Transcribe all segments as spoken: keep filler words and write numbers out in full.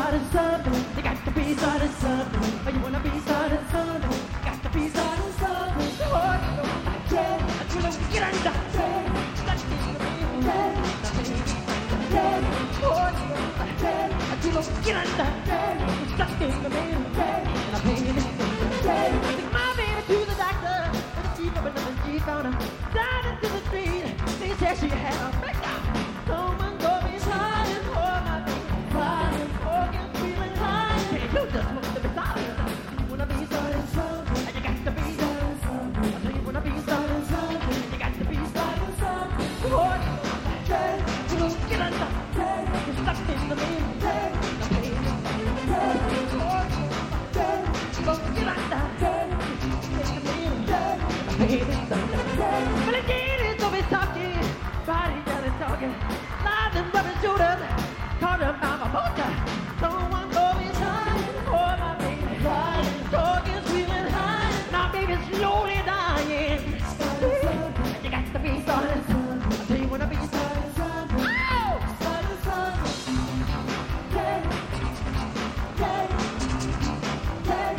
starting something. You got to be starting something. Oh, you wanna be starting something. You got to be starting something. Oh, you know, yeah, you know, get on the yeah, that's it, yeah, yeah, oh, you know, yeah, you know, get on the yeah, that's it, yeah, and I'm paying it, yeah. I took my baby to the doctor, and the chief of another chief found her down into the street. They said she had a breakdown. Someone go be trying for my baby, trying, organ feeling high. Can't you just want to be starting something? You wanna be starting something, and you got to be starting something. I say you wanna be starting something, and you got to be starting something. Oh, you know, yeah, you know, get on the yeah, you're stuck in the middle, yeah, the pain is yeah, oh, you know, yeah, you know, get on the yeah, you're stuck in the middle, yeah, the pain is yeah. But again, it's always talking, body down and talking, lies and rubber shooters, caught up by my motor. Someone go be trying for my baby, trying, talking, squealing high. Now baby's slowly dying. And you got to be starting something. I say you wanna be starting something. Oh! Starting something. Yeah. Yeah. Yeah.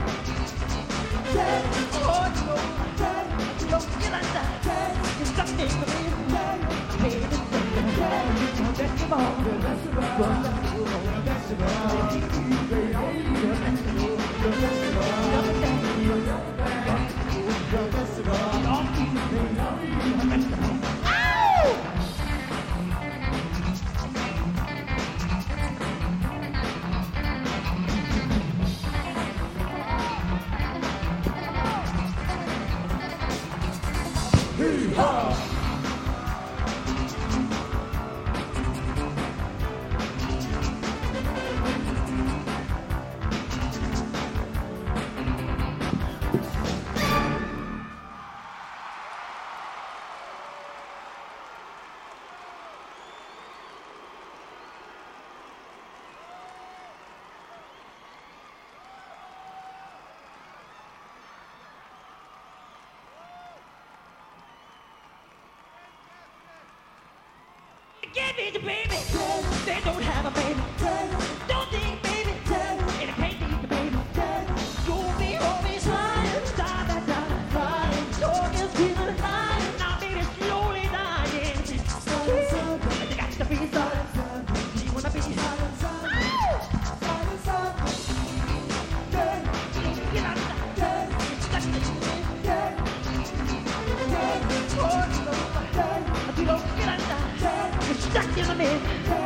Yeah. Oh, you know, yeah. You know, get on that. Yeah. You're stuck in the middle. Yeah. Hey, it's yeah. Yeah. Basketball. Basketball. Give me the baby. They don't have a baby. Don't think baby. And I can't need the baby. You'll be always lying. Die, die, die, lying. Talking, feeling high. Now baby's slowly dying. You got to be starting. You wanna be starting. Starting something. Get out of that. Stuck in the yeah. Oh, you know, you don't get out of that. You're stuck in the middle.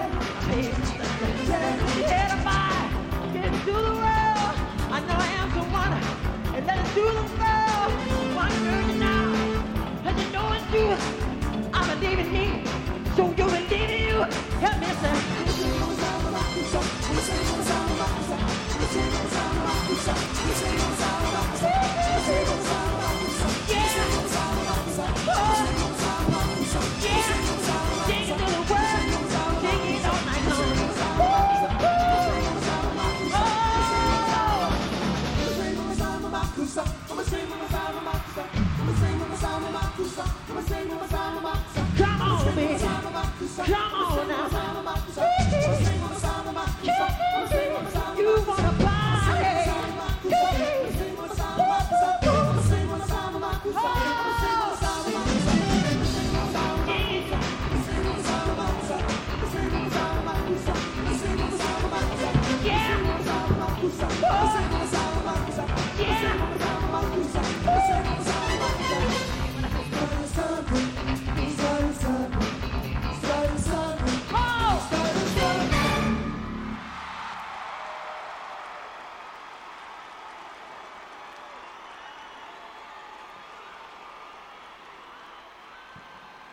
Head up high, get into the world. I know I am the one, and let it do the world. One girl now, and you know it's you. I believe in me, so you believe in you. Help me, sir.